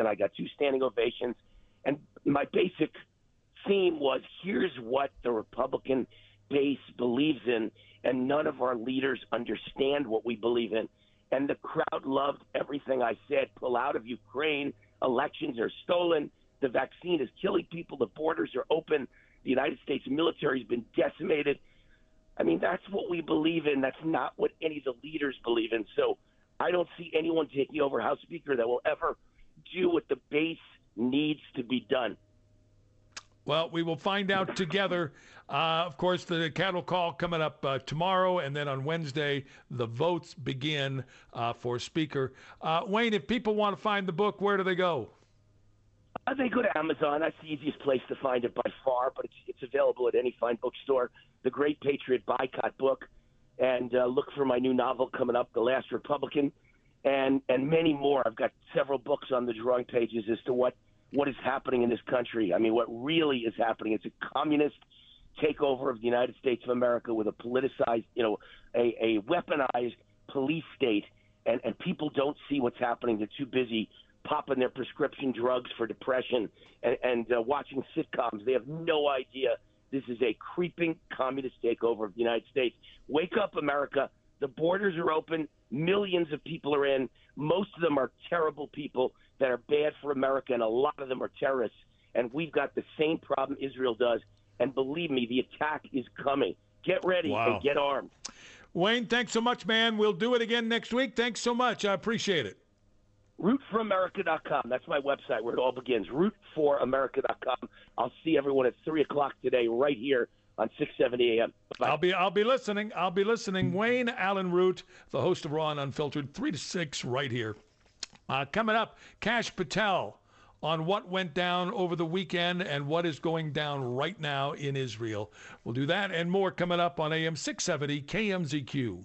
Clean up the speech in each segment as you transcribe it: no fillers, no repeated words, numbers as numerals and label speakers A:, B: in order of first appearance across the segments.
A: I got 2 standing ovations. And my basic theme was, here's what the Republican base believes in, and none of our leaders understand what we believe in. And the crowd loved everything I said. Pull out of Ukraine. Elections are stolen. The vaccine is killing people. The borders are open. The United States military has been decimated. I mean, that's what we believe in. That's not what any of the leaders believe in. So I don't see anyone taking over House Speaker that will ever do what the base needs to be done.
B: Well, we will find out together. Of course, the cattle call coming up tomorrow, and then on Wednesday, the votes begin for Speaker. Wayne, if people want to find the book, where do they go?
A: They go to Amazon. That's the easiest place to find it by far, but it's available at any fine bookstore. The Great Patriot Boycott book, and look for my new novel coming up, The Last Republican, and many more. I've got several books on the drawing pages as to what is happening in this country. I mean, what really is happening. It's a communist takeover of the United States of America with a politicized, a weaponized police state, and people don't see what's happening. They're too busy popping their prescription drugs for depression and watching sitcoms. They have no idea this is a creeping communist takeover of the United States. Wake up, America. The borders are open. Millions of people are in. Most of them are terrible people that are bad for America, and a lot of them are terrorists. And we've got the same problem Israel does. And believe me, the attack is coming. Get ready and get armed.
B: Wayne, thanks so much, man. We'll do it again next week. Thanks so much. I appreciate it.
A: RootForAmerica.com. That's my website where it all begins. RootForAmerica.com. I'll see everyone at 3 o'clock today right here on 670 AM. Bye.
B: I'll be listening. Wayne Allyn Root, the host of Raw and Unfiltered, 3 to 6 right here. Coming up, Kash Patel on what went down over the weekend and what is going down right now in Israel. We'll do that and more coming up on AM 670 KMZQ.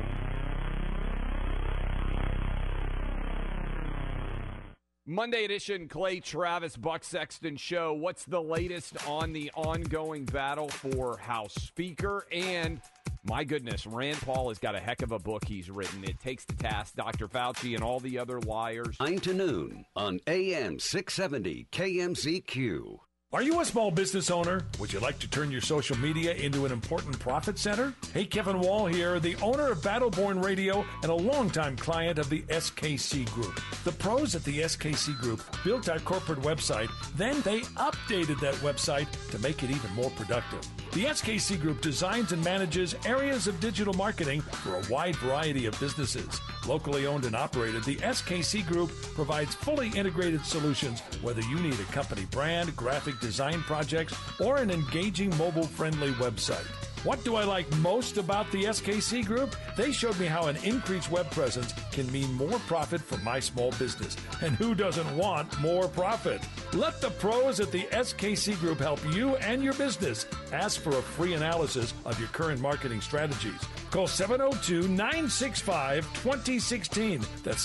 C: Monday edition, Clay Travis, Buck Sexton Show. What's the latest on the ongoing battle for House Speaker? And my goodness, Rand Paul has got a heck of a book he's written. It takes to task Dr. Fauci and all the other liars.
D: 9 to noon on AM 670 KMZQ.
B: Are you a small business owner? Would you like to turn your social media into an important profit center? Hey, Kevin Wall here, the owner of Battleborn Radio and a longtime client of the SKC Group. The pros at the SKC Group built our corporate website, then they updated that website to make it even more productive. The SKC Group designs and manages areas of digital marketing for a wide variety of businesses. Locally owned and operated, the SKC Group provides fully integrated solutions, whether you need a company brand, graphic design projects, or an engaging mobile-friendly website. What do I like most about the SKC Group? They showed me how an increased web presence can mean more profit for my small business. And who doesn't want more profit? Let the pros at the SKC Group help you and your business. Ask for a free analysis of your current marketing strategies. Call 702-965-2016. That's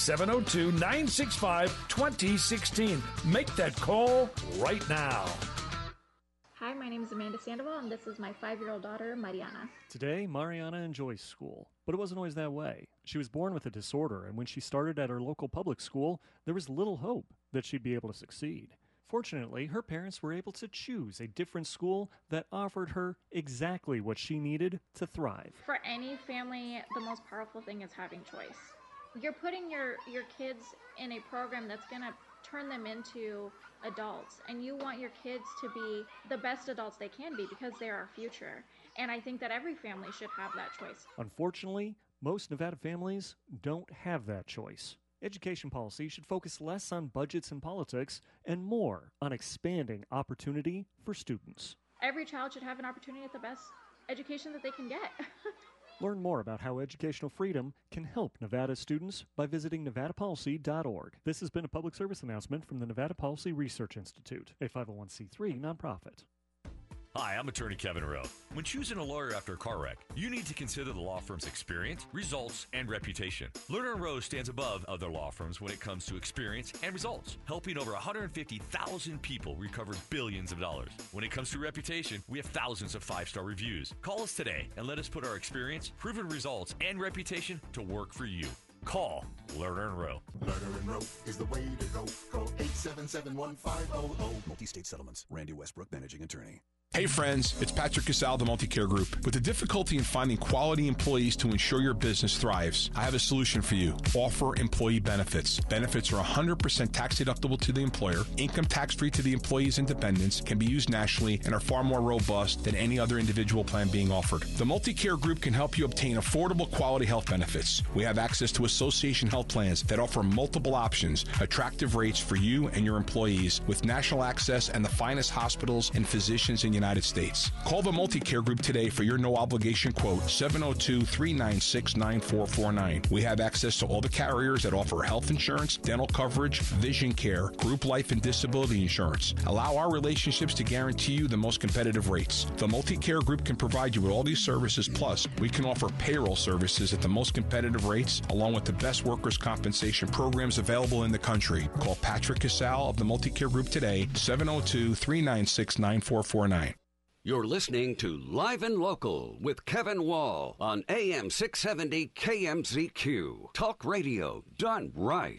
B: 702-965-2016. Make that call right now.
E: Hi, my name is Amanda Sandoval, and this is my 5-year-old daughter, Mariana.
F: Today, Mariana enjoys school, but it wasn't always that way. She was born with a disorder, and when she started at her local public school, there was little hope that she'd be able to succeed. Fortunately, her parents were able to choose a different school that offered her exactly what she needed to thrive.
E: For any family, the most powerful thing is having choice. You're putting your kids in a program that's going to turn them into adults, and you want your kids to be the best adults they can be because they're our future. And I think that every family should have that choice.
F: Unfortunately, most Nevada families don't have that choice. Education policy should focus less on budgets and politics and more on expanding opportunity for students.
E: Every child should have an opportunity at the best education that they can get.
F: Learn more about how educational freedom can help Nevada students by visiting nevadapolicy.org. This has been a public service announcement from the Nevada Policy Research Institute, a 501c3 nonprofit.
G: Hi, I'm attorney Kevin Rowe. When choosing a lawyer after a car wreck, you need to consider the law firm's experience, results, and reputation. Lerner & Rowe stands above other law firms when it comes to experience and results, helping over 150,000 people recover billions of dollars. When it comes to reputation, we have thousands of 5-star reviews. Call us today and let us put our experience, proven results, and reputation to work for you. Call Lerner & Rowe.
H: Lerner & Rowe is the way to go. Call 866 877-150-00. Multi-state settlements. Randy Westbrook, managing attorney.
I: Hey friends, it's Patrick Casal, the Multicare Group. With the difficulty in finding quality employees to ensure your business thrives, I have a solution for you. Offer employee benefits. Benefits are 100% tax deductible to the employer, income tax-free to the employee's and dependents, can be used nationally, and are far more robust than any other individual plan being offered. The Multicare Group can help you obtain affordable quality health benefits. We have access to association health plans that offer multiple options, attractive rates for you and your employees, with national access and the finest hospitals and physicians in the United States. Call the Multicare Group today for your no-obligation quote, 702-396-9449. We have access to all the carriers that offer health insurance, dental coverage, vision care, group life and disability insurance. Allow our relationships to guarantee you the most competitive rates. The Multicare Group can provide you with all these services, plus we can offer payroll services at the most competitive rates, along with the best workers' compensation programs available in the country. Call Patrick Casal of the Multicare Group today, 702-396-9449.
D: You're listening to Live and Local with Kevin Wall on AM 670 KMZQ. Talk radio done right.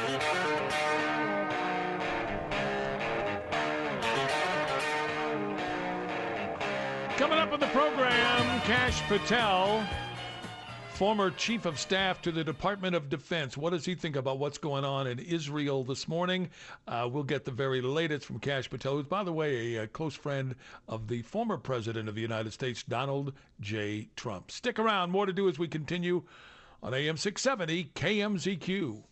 B: Coming up on the program, Kash Patel, former chief of staff to the Department of Defense. What does he think about what's going on in Israel this morning? We'll get the very latest from Kash Patel, who's, by the way, a close friend of the former president of the United States, Donald J. Trump. Stick around. More to do as we continue on AM 670 KMZQ.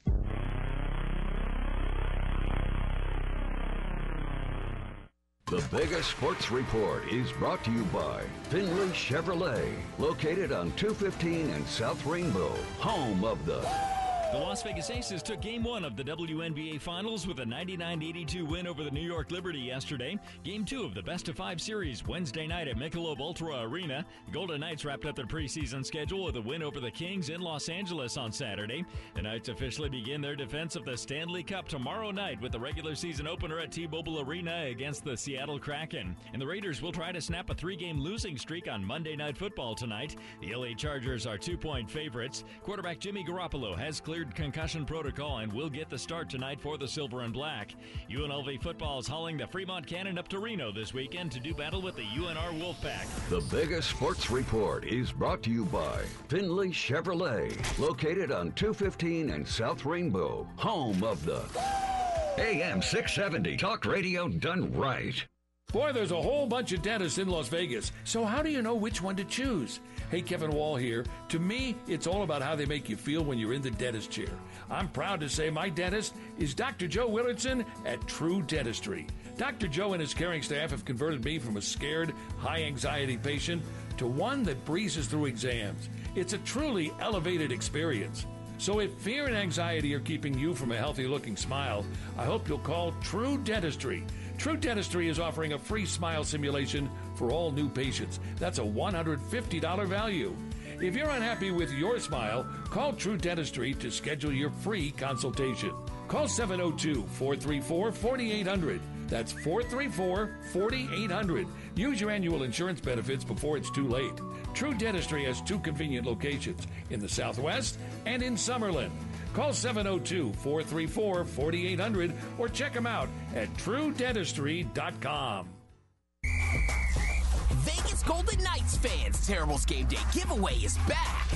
D: The biggest sports report is brought to you by Finley Chevrolet, located on 215 and South Rainbow, home of the...
J: The Las Vegas Aces took Game 1 of the WNBA Finals with a 99-82 win over the New York Liberty yesterday. Game 2 of the best-of-5 series Wednesday night at Michelob Ultra Arena. The Golden Knights wrapped up their preseason schedule with a win over the Kings in Los Angeles on Saturday. The Knights officially begin their defense of the Stanley Cup tomorrow night with the regular season opener at T-Mobile Arena against the Seattle Kraken. And the Raiders will try to snap a 3-game losing streak on Monday Night Football tonight. The LA Chargers are 2-point favorites. Quarterback Jimmy Garoppolo has cleared concussion protocol and will get the start tonight for the Silver and Black. UNLV football is hauling the Fremont Cannon up to Reno this weekend to do battle with the UNR Wolfpack.
D: The biggest sports report is brought to you by Finley Chevrolet, located on 215 and South Rainbow, home of the AM 670 Talk Radio done right.
B: Boy, there's a whole bunch of dentists in Las Vegas, so how do you know which one to choose? Hey, Kevin Wall here. To me, it's all about how they make you feel when you're in the dentist chair. I'm proud to say my dentist is Dr. Joe Willardson at True Dentistry. Dr. Joe and his caring staff have converted me from a scared, high-anxiety patient to one that breezes through exams. It's a truly elevated experience. So if fear and anxiety are keeping you from a healthy-looking smile, I hope you'll call True Dentistry. True Dentistry is offering a free smile simulation for all new patients. That's a $150 value. If you're unhappy with your smile, call True Dentistry to schedule your free consultation. Call 702-434-4800. That's 434-4800. Use your annual insurance benefits before it's too late. True Dentistry has 2 convenient locations in the Southwest and in Summerlin. Call 702-434-4800 or check them out at TrueDentistry.com.
K: Vegas Golden Knights fans, Terrible's Game Day giveaway is back.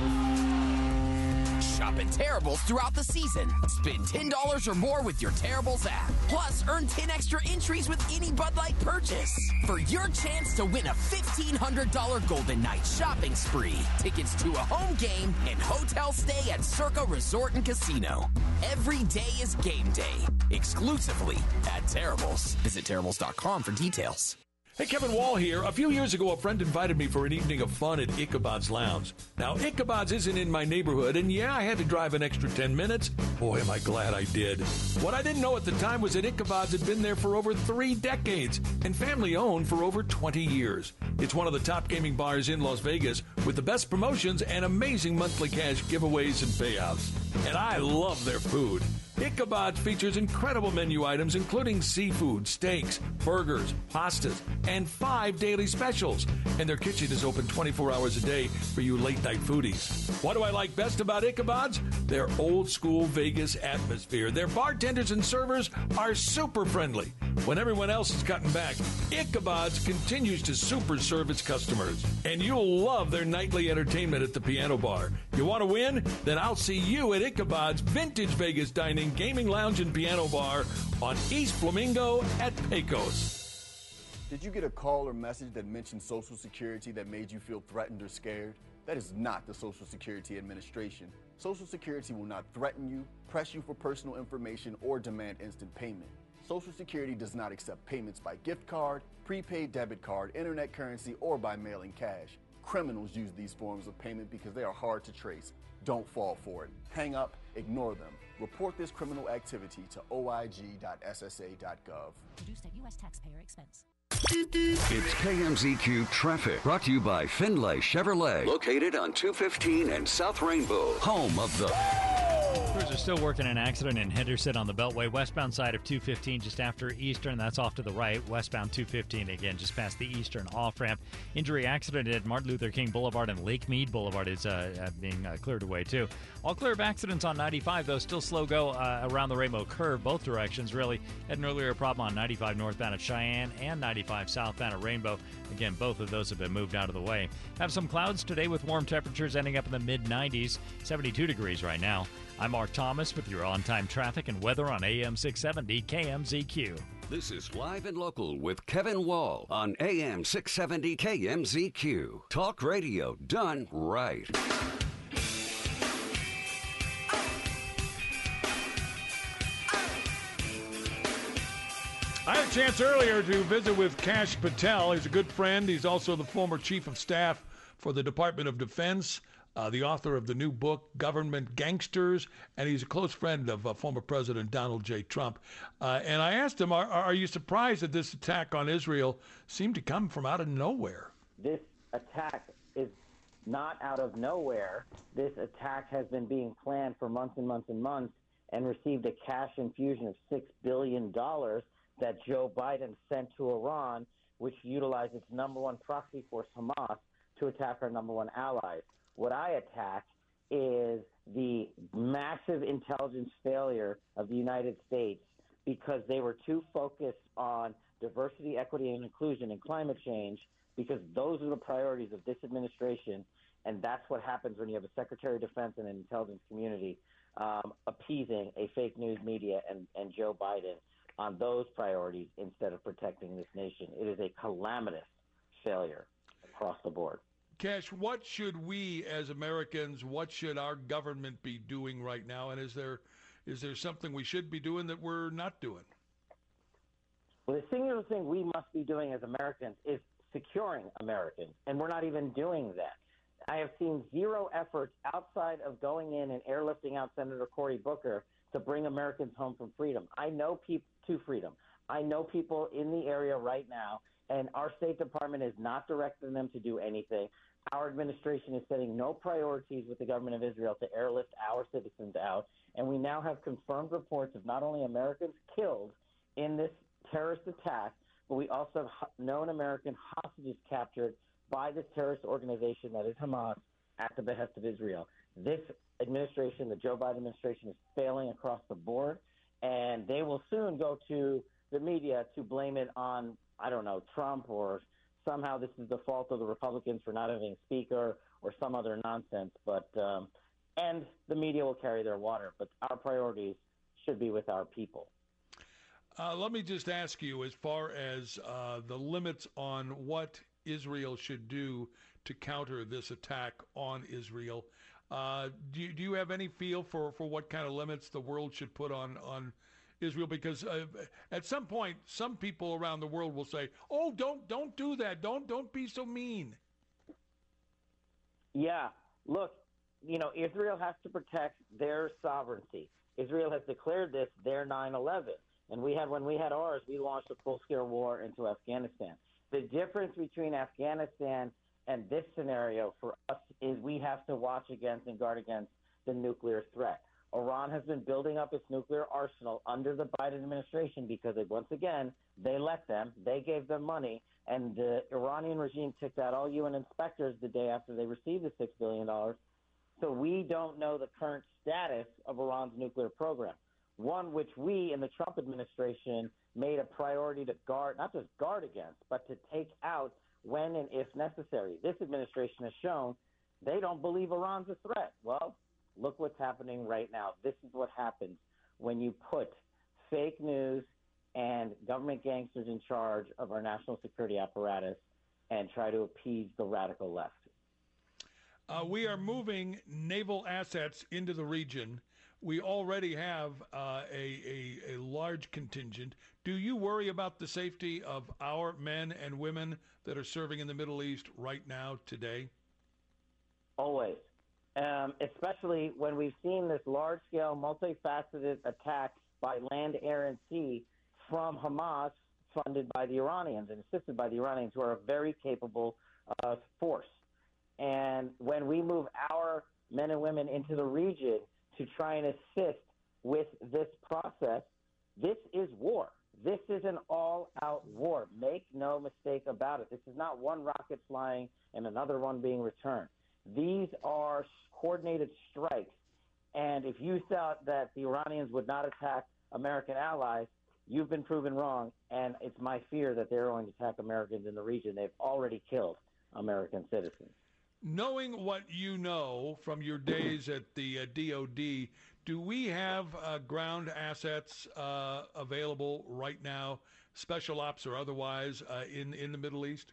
K: Shop at Terrible's throughout the season. Spend $10 or more with your Terrible's app. Plus, earn 10 extra entries with any Bud Light purchase for your chance to win a $1,500 Golden Knights shopping spree, tickets to a home game, and hotel stay at Circa Resort and Casino. Every day is game day, exclusively at Terrible's. Visit Terrible's.com for details.
B: Hey, Kevin Wall here. A few years ago, a friend invited me for an evening of fun at Ichabod's Lounge. Now, Ichabod's isn't in my neighborhood, and yeah, I had to drive an extra 10 minutes. Boy, am I glad I did. What I didn't know at the time was that Ichabod's had been there for over 3 decades and family-owned for over 20 years. It's one of the top gaming bars in Las Vegas with the best promotions and amazing monthly cash giveaways and payouts. And I love their food. Ichabod's features incredible menu items, including seafood, steaks, burgers, pastas, and 5 daily specials. And their kitchen is open 24 hours a day for you late-night foodies. What do I like best about Ichabod's? Their old-school Vegas atmosphere. Their bartenders and servers are super friendly. When everyone else is cutting back, Ichabod's continues to super serve its customers. And you'll love their nightly entertainment at the piano bar. You want to win? Then I'll see you at Ichabod's Vintage Vegas Dining, Gaming Lounge, and Piano Bar on East Flamingo at Pecos.
L: Did you get a call or message that mentioned Social Security that made you feel threatened or scared? That is not the Social Security Administration. Social Security will not threaten you, press you for personal information, or demand instant payment. Social Security does not accept payments by gift card, prepaid debit card, internet currency, or by mailing cash. Criminals use these forms of payment because they are hard to trace. Don't fall for it. Hang up, ignore them. Report this criminal activity to oig.ssa.gov.
M: Produced at U.S. taxpayer expense.
D: It's KMZQ Traffic, brought to you by Finlay Chevrolet, located on 215 and South Rainbow, home of the...
J: Crews are still working an accident in Henderson on the Beltway, westbound side of 215 just after Eastern. That's off to the right. Westbound 215 again, just past the Eastern off-ramp. Injury accident at Martin Luther King Boulevard and Lake Mead Boulevard is being cleared away, too. All clear of accidents on 95, though. Still slow go around the Rainbow Curve, both directions, really. Had an earlier problem on 95 northbound at Cheyenne and 95 southbound at Rainbow. Again, both of those have been moved out of the way. Have some clouds today with warm temperatures ending up in the mid-90s, 72 degrees right now. I'm Mark Thomas with your on-time traffic and weather on AM 670 KMZQ.
D: This is Live and Local with Kevin Wall on AM 670 KMZQ. Talk radio done right.
B: I had a chance earlier to visit with Kash Patel. He's a good friend. He's also the former chief of staff for the Department of Defense, the author of the new book, Government Gangsters, and he's a close friend of former President Donald J. Trump. And I asked him, are you surprised that this attack on Israel seemed to come from out of nowhere?
N: This attack is not out of nowhere. This attack has been being planned for months and months and months and received a cash infusion of $6 billion that Joe Biden sent to Iran, which utilized its number one proxy force, Hamas, to attack our number one allies. What I attack is the massive intelligence failure of the United States because they were too focused on diversity, equity, and inclusion and climate change, because those are the priorities of this administration, and that's what happens when you have a Secretary of Defense and an intelligence community appeasing a fake news media and Joe Biden on those priorities instead of protecting this nation. It is a calamitous failure across the board.
B: Kash, what should we as Americans, what should our government be doing right now? And is there something we should be doing that we're not doing?
N: Well, the singular thing we must be doing as Americans is securing Americans, and we're not even doing that. I have seen zero efforts outside of going in and airlifting out Senator Cory Booker to bring Americans home from freedom. I know people to freedom. I know people in the area right now, and our State Department is not directing them to do anything. Our administration is setting no priorities with the government of Israel to airlift our citizens out, and we now have confirmed reports of not only Americans killed in this terrorist attack, but we also have known American hostages captured by this terrorist organization that is Hamas at the behest of Israel. This administration, the Joe Biden administration, is failing across the board, and they will soon go to the media to blame it on, I don't know, Trump, or somehow this is the fault of the Republicans for not having a speaker or some other nonsense. But and the media will carry their water, but our priorities should be with our people.
B: Let me just ask you, as far as the limits on what Israel should do to counter this attack on Israel, do you have any feel for what kind of limits the world should put on Israel? Because at some point, some people around the world will say, "Oh, don't do that. Don't be so mean."
N: Yeah, look, Israel has to protect their sovereignty. Israel has declared this their 9/11, and when we had ours, we launched a full-scale war into Afghanistan. The difference between Afghanistan and this scenario for us is we have to watch against and guard against the nuclear threat. Iran has been building up its nuclear arsenal under the Biden administration because, once again, they let them. They gave them money, and the Iranian regime kicked out all UN inspectors the day after they received the $6 billion. So we don't know the current status of Iran's nuclear program, one which we in the Trump administration made a priority to guard, not just guard against, but to take out when and if necessary. This administration has shown they don't believe Iran's a threat. Well, look what's happening right now. This is what happens when you put fake news and government gangsters in charge of our national security apparatus and try to appease the radical left.
B: We are moving naval assets into the region. We already have a large contingent. Do you worry about the safety of our men and women that are serving in the Middle East right now, today?
N: Always. Especially when we've seen this large-scale, multifaceted attack by land, air, and sea from Hamas, funded by the Iranians and assisted by the Iranians, who are a very capable force. And when we move our men and women into the region to try and assist with this process, this is war. This is an all-out war. Make no mistake about it. This is not one rocket flying and another one being returned. These are coordinated strikes. And if you thought that the Iranians would not attack American allies, you've been proven wrong. And it's my fear that they're going to attack Americans in the region. They've already killed American citizens.
B: Knowing what you know from your days at the DOD, do we have ground assets available right now, special ops or otherwise, in the Middle East?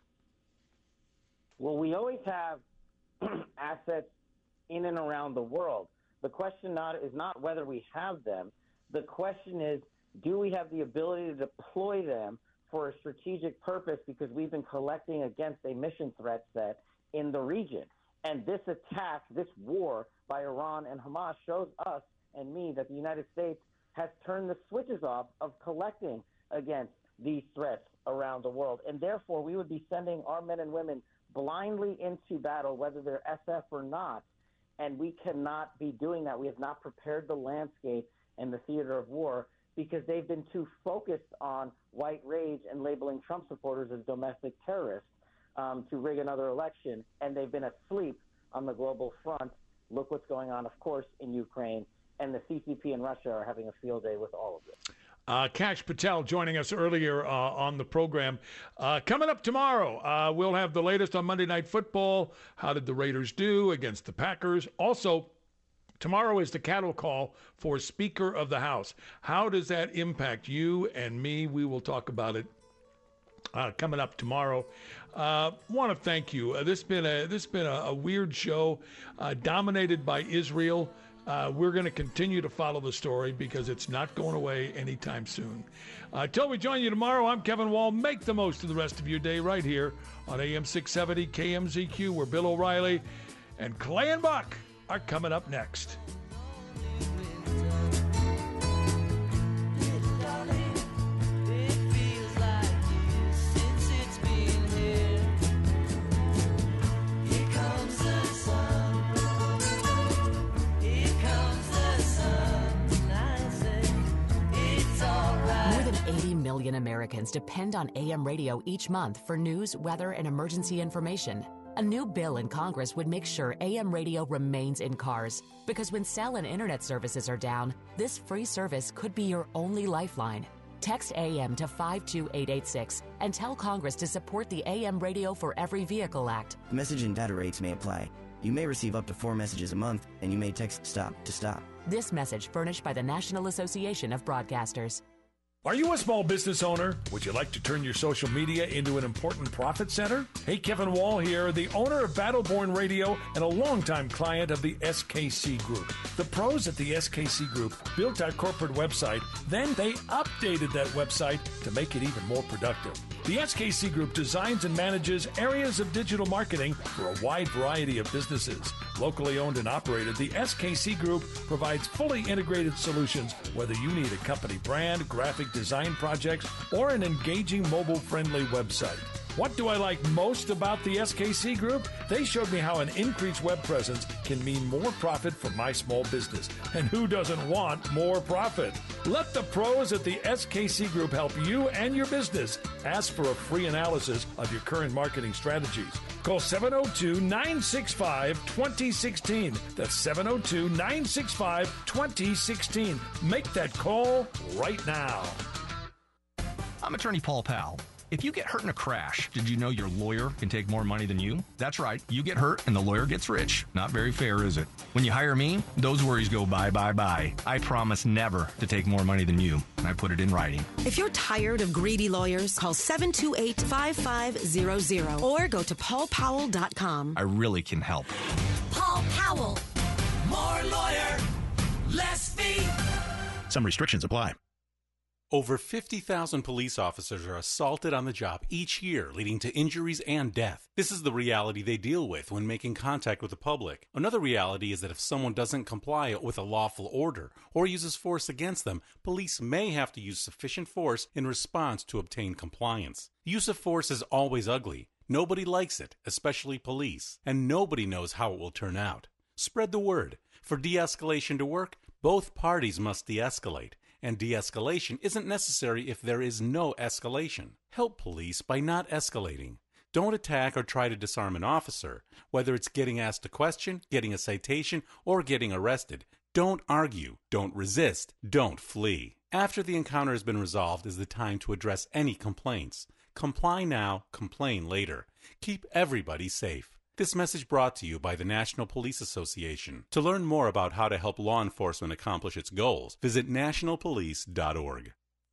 N: Well, we always have assets in and around the world. The question is not whether we have them. The question is, do we have the ability to deploy them for a strategic purpose, because we've been collecting against a mission threat set in the region. And this attack, this war by Iran and Hamas shows us and me that the United States has turned the switches off of collecting against these threats around the world. And therefore, we would be sending our men and women blindly into battle, whether they're SF or not. And we cannot be doing that. We have not prepared the landscape and the theater of war because they've been too focused on white rage and labeling Trump supporters as domestic terrorists to rig another election. And they've been asleep on the global front. Look what's going on, of course, in Ukraine. And the CCP and Russia are having a field day with all of this.
B: Kash Patel joining us earlier on the program. Coming up tomorrow, we'll have the latest on Monday Night Football. How did the Raiders do against the Packers? Also, tomorrow is the cattle call for Speaker of the House. How does that impact you and me? We will talk about it coming up tomorrow. Want to thank you. This has been a weird show, dominated by Israel. We're going to continue to follow the story because it's not going away anytime soon. Till we join you tomorrow, I'm Kevin Wall. Make the most of the rest of your day right here on AM 670 KMZQ, where Bill O'Reilly and Clay and Buck are coming up next.
O: Americans depend on AM radio each month for news, weather, and emergency information. A new bill in Congress would make sure AM radio remains in cars, because when cell and internet services are down, this free service could be your only lifeline. Text AM to 52886 and tell Congress to support the AM Radio for Every Vehicle Act.
P: Message and data rates may apply. You may receive up to 4 messages a month, and you may text STOP to stop.
O: This message furnished by the National Association of Broadcasters.
B: Are you a small business owner? Would you like to turn your social media into an important profit center? Hey, Kevin Wall here, the owner of Battleborn Radio and a longtime client of the SKC Group. The pros at the SKC Group built our corporate website, then they updated that website to make it even more productive. The SKC Group designs and manages areas of digital marketing for a wide variety of businesses. Locally owned and operated, the SKC Group provides fully integrated solutions, whether you need a company brand, graphic design projects, or an engaging mobile-friendly website. What do I like most about the SKC Group? They showed me how an increased web presence can mean more profit for my small business. And who doesn't want more profit? Let the pros at the SKC Group help you and your business. Ask for a free analysis of your current marketing strategies. Call 702-965-2016. That's 702-965-2016. Make that call right now.
Q: I'm attorney Paul Powell. If you get hurt in a crash, did you know your lawyer can take more money than you? That's right. You get hurt and the lawyer gets rich. Not very fair, is it? When you hire me, those worries go bye, bye, bye. I promise never to take more money than you, and I put it in writing.
R: If you're tired of greedy lawyers, call 728-5500 or go to paulpowell.com.
Q: I really can help.
R: Paul Powell.
S: More lawyer, less fee.
T: Some restrictions apply.
U: Over 50,000 police officers are assaulted on the job each year, leading to injuries and death. This is the reality they deal with when making contact with the public. Another reality is that if someone doesn't comply with a lawful order or uses force against them, police may have to use sufficient force in response to obtain compliance. Use of force is always ugly. Nobody likes it, especially police, and nobody knows how it will turn out. Spread the word. For de-escalation to work, both parties must de-escalate. And de-escalation isn't necessary if there is no escalation. Help police by not escalating. Don't attack or try to disarm an officer. Whether it's getting asked a question, getting a citation, or getting arrested, don't argue, don't resist, don't flee. After the encounter has been resolved is the time to address any complaints. Comply now, complain later. Keep everybody safe. This message brought to you by the National Police Association. To learn more about how to help law enforcement accomplish its goals, visit nationalpolice.org.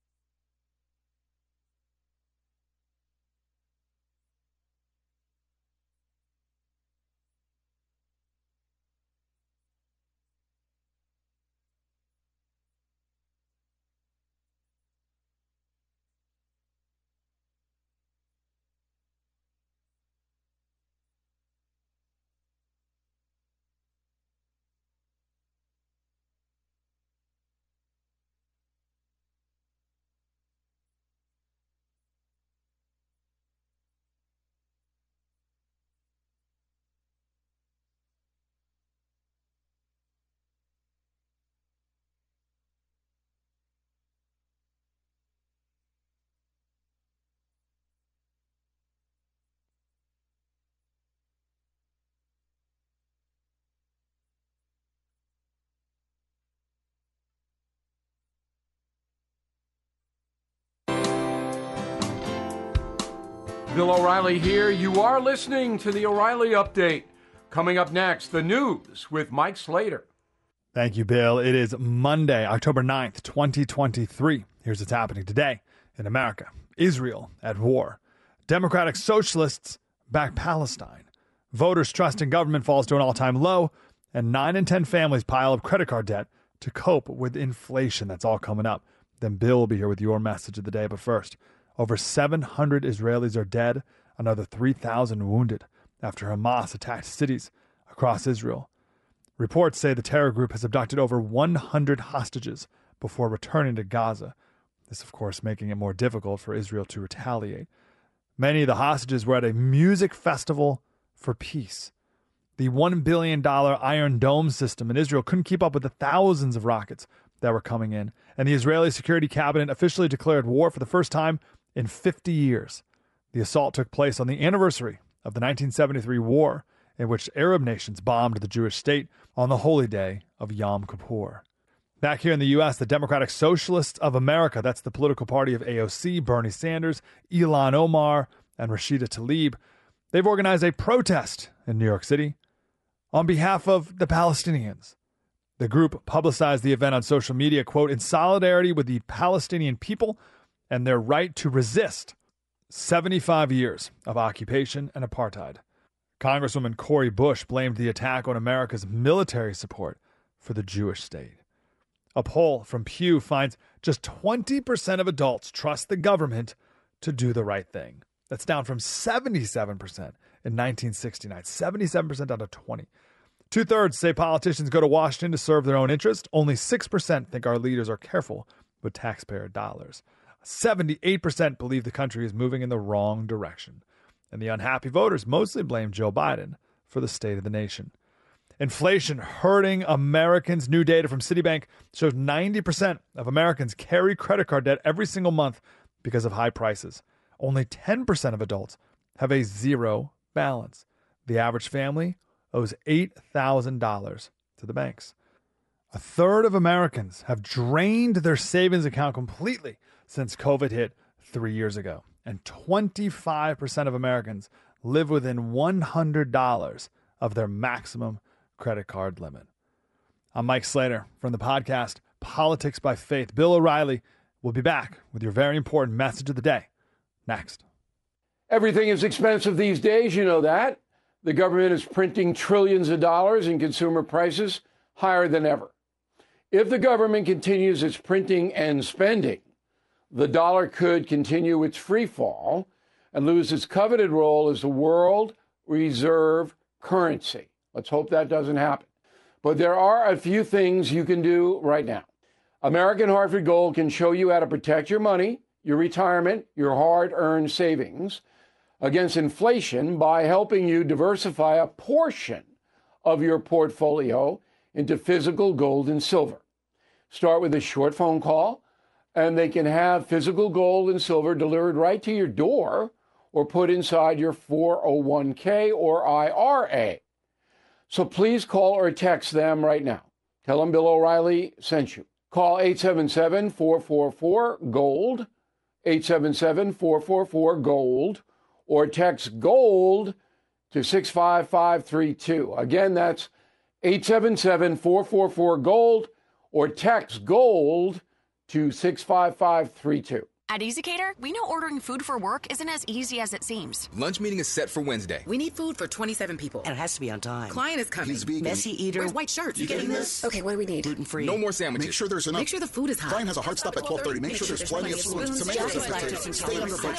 V: Bill O'Reilly here. You are listening to the O'Reilly Update. Coming up next, the news with Mike Slater.
W: Thank you, Bill. It is Monday, October 9th, 2023. Here's what's happening today in America. Israel at war. Democratic Socialists back Palestine. Voters' trust in government falls to an all-time low. And 9 in 10 families pile up credit card debt to cope with inflation. That's all coming up. Then Bill will be here with your message of the day. But first, over 700 Israelis are dead, another 3,000 wounded after Hamas attacked cities across Israel. Reports say the terror group has abducted over 100 hostages before returning to Gaza. This, of course, making it more difficult for Israel to retaliate. Many of the hostages were at a music festival for peace. The $1 billion Iron Dome system in Israel couldn't keep up with the thousands of rockets that were coming in, and the Israeli Security Cabinet officially declared war for the first time in 50 years. The assault took place on the anniversary of the 1973 war, in which Arab nations bombed the Jewish state on the holy day of Yom Kippur. Back here in the U.S., the Democratic Socialists of America, that's the political party of AOC, Bernie Sanders, Ilhan Omar, and Rashida Tlaib, they've organized a protest in New York City on behalf of the Palestinians. The group publicized the event on social media, quote, in solidarity with the Palestinian people and their right to resist 75 years of occupation and apartheid. Congresswoman Cori Bush blamed the attack on America's military support for the Jewish state. A poll from Pew finds just 20% of adults trust the government to do the right thing. That's down from 77% in 1969. 77% down to 20. 2/3 say politicians go to Washington to serve their own interest. Only 6% think our leaders are careful with taxpayer dollars. 78% believe the country is moving in the wrong direction. and the unhappy voters mostly blame Joe Biden for the state of the nation. Inflation hurting Americans. New data from Citibank shows 90% of Americans carry credit card debt every single month because of high prices. Only 10% of adults have a zero balance. The average family owes $8,000 to the banks. A third of Americans have drained their savings account completely since COVID hit 3 years ago. And 25% of Americans live within $100 of their maximum credit card limit. I'm Mike Slater from the podcast Politics by Faith. Bill O'Reilly will be back with your very important message of the day next.
V: Everything is expensive these days, you know that. The government is printing trillions of dollars and consumer prices higher than ever. If the government continues its printing and spending, the dollar could continue its free fall and lose its coveted role as the world reserve currency. Let's hope that doesn't happen. But there are a few things you can do right now. American Hartford Gold can show you how to protect your money, your retirement, your hard-earned savings against inflation by helping you diversify a portion of your portfolio into physical gold and silver. Start with a short phone call, and they can have physical gold and silver delivered right to your door or put inside your 401k or IRA. So please call or text them right now. Tell them Bill O'Reilly sent you. Call 877-444-GOLD, 877-444-GOLD, or text GOLD to 65532. Again, that's 877-444-GOLD, or text GOLD to 65532.
A: At EasyCater, we know ordering food for work isn't as easy as it seems.
C: Lunch meeting is set for Wednesday.
E: We need food for 27 people.
X: And it has to be on time.
E: Client is coming.
X: He's vegan. Messy eater.
E: Where's white shirts?
X: You getting this?
E: Okay, what do we need?
X: Gluten-free.
C: No more sandwiches.
X: Make sure there's enough.
E: Make sure the food is hot.
X: Client has a hard stop at 12:30. Make sure there's plenty of spoons, tomatoes, and potatoes. Stay under budget.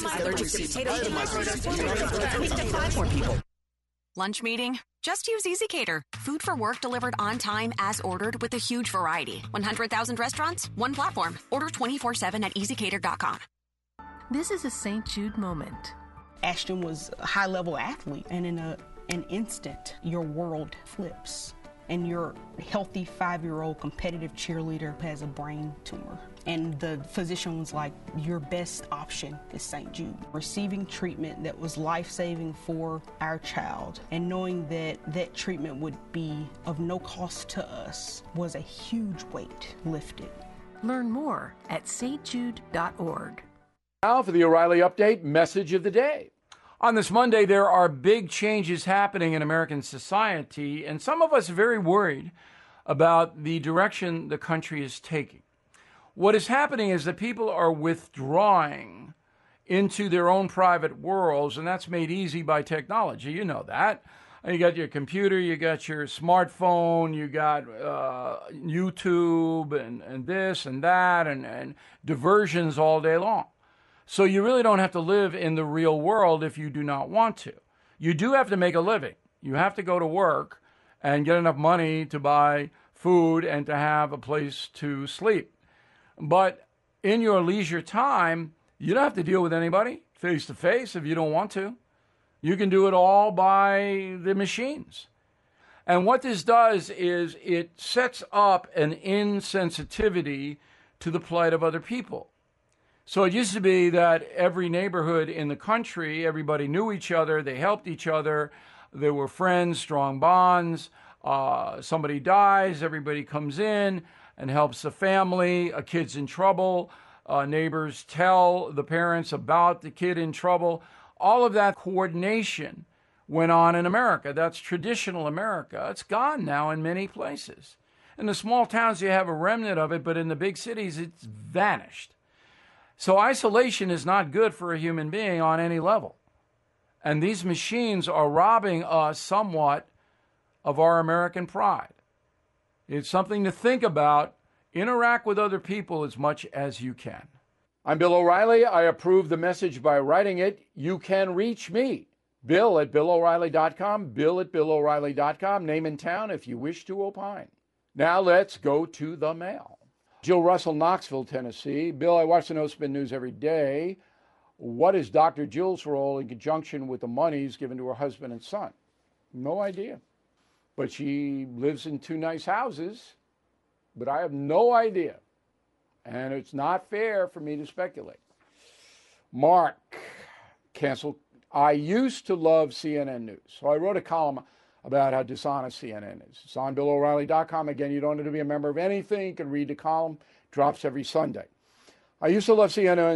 A: Five more people. Lunch meeting? Just use EasyCater. Food for work delivered on time as ordered with a huge variety. 100,000 restaurants, one platform. Order 24/7 at EasyCater.com.
Y: This is a St. Jude moment.
Z: Ashton was a high-level athlete, and in an instant, your world flips. And your healthy 5-year-old competitive cheerleader has a brain tumor. And the physician was like, your best option is St. Jude. Receiving treatment that was life-saving for our child and knowing that that treatment would be of no cost to us was a huge weight lifted.
Y: Learn more at stjude.org.
V: Now for the O'Reilly Update message of the day. On this Monday, there are big changes happening in American society, and some of us are very worried about the direction the country is taking. What is happening is that people are withdrawing into their own private worlds, and that's made easy by technology. You know that. You got your computer, you got your smartphone, you got YouTube and this and that and diversions all day long. So you really don't have to live in the real world if you do not want to. You do have to make a living. You have to go to work and get enough money to buy food and to have a place to sleep. But in your leisure time, you don't have to deal with anybody face to face if you don't want to. You can do it all by the machines. And what this does is it sets up an insensitivity to the plight of other people. So it used to be that every neighborhood in the country, everybody knew each other, they helped each other, they were friends, strong bonds. Somebody dies, everybody comes in and helps the family. A kid's in trouble, neighbors tell the parents about the kid in trouble. All of that coordination went on in America. That's traditional America. It's gone now in many places. In the small towns, you have a remnant of it, but in the big cities, it's vanished. So isolation is not good for a human being on any level. And these machines are robbing us somewhat of our American pride. It's something to think about. Interact with other people as much as you can. I'm Bill O'Reilly. I approve the message by writing it. You can reach me, Bill at BillO'Reilly.com, Bill at BillO'Reilly.com, name and town if you wish to opine. Now let's go to the mail. Jill Russell, Knoxville, Tennessee. Bill, I watch the No Spin News every day. What is Dr. Jill's role in conjunction with the monies given to her husband and son? No idea. But she lives in 2 nice houses, but I have no idea. And it's not fair for me to speculate. Mark, canceled. I used to love CNN News, so I wrote a column about how dishonest CNN is. It's on BillO'Reilly.com. Again, you don't have to be a member of anything. You can read the column. Drops every Sunday. I used to love CNN